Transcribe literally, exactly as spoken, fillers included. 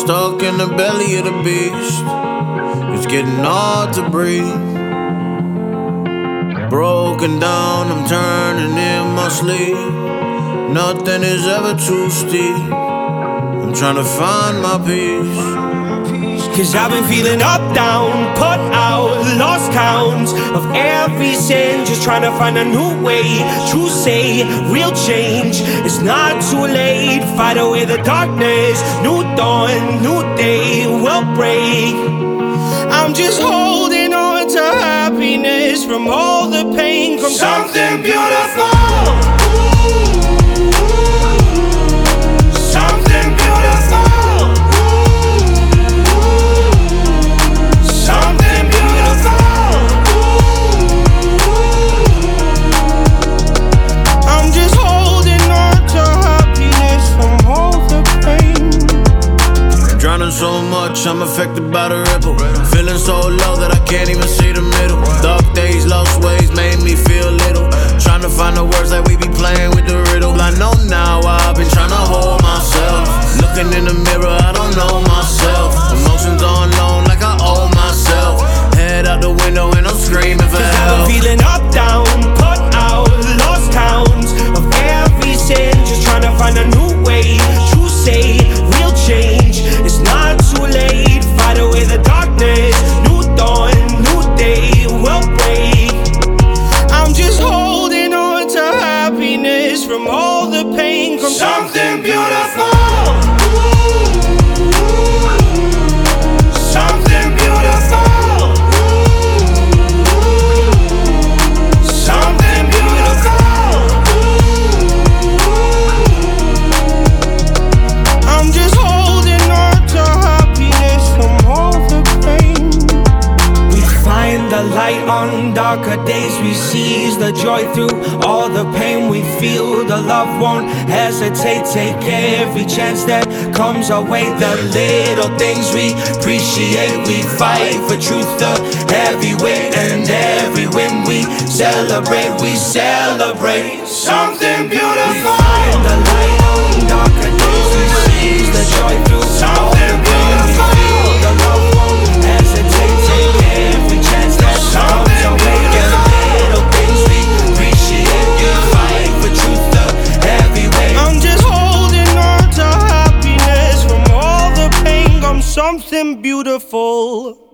Stuck in the belly of the beast. It's getting hard to breathe. Broken down, I'm turning in my sleep. Nothing is ever too steep. I'm trying to find my peace. Cause I've been feeling up, down, put out, lost count of every sin. Just trying to find a new way to say real change. It's not too late, fight away the darkness. New dawn, new day will break. I'm just holding on to happiness from all the pain. From something beautiful. So much, I'm affected by the ripple. Feeling so low that I can't even see the middle. Dark days, lost ways made me feel little. Trying to find the words that we be playing with the riddle. I know now I've been trying to hold myself. Looking in the mirror, I don't know myself. Emotions on loan like I owe myself. Head out the window and I'm screaming for help. I'm feeling up, down, put out, lost count of every sin. Just trying to find a new way to say real change. It's not too late, fight away the darkness. New dawn, new day will break. I'm just holding on to happiness from all the pain. From something beautiful. Something beautiful. Something beautiful. I'm just holding on to happiness from all the pain. We find the light on darker days. We seize the joy through all the pain we feel. The love won't hesitate. Take every chance that comes our way. The little things we appreciate. We fight for truth, the heavy weight. And every win we celebrate. We celebrate something beautiful. We find the light on darker days. We seize the joy through something beautiful. The love won't hesitate. Take every chance that comes our way. The little things we appreciate. You fight for truth, the heavy weight. I'm just holding on to happiness from all the pain. I'm something beautiful.